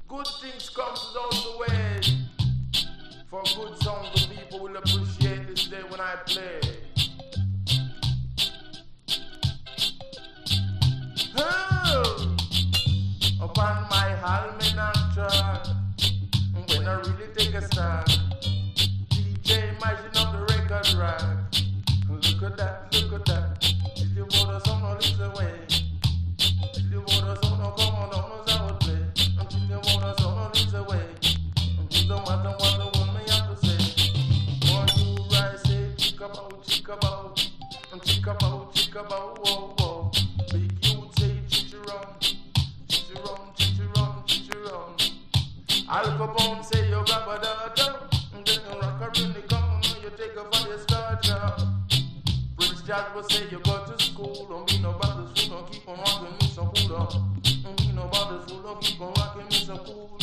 Good things come without the way. For good songs, the people will appreciate this day when I play. Oh, upon my almanac track, when I really take a stand, DJ imagine on the record rack. Look at that, look at that. If you want a song, no listen away. If you want a song, no come on, don't know how to play. If you want a song, no listen away. You don't matter what the woman have to say. One you rise, say, chick about, whoa, whoa. Big youth say, chichiron. Al Capone say, you grab a dada. And then you rock her in the corner, you take her for your starter. Prince Jack will say, you go to school. Don't be nobody's fool, don't keep on rocking me some food up. Don't be nobody's fool, don't keep on rocking me some food.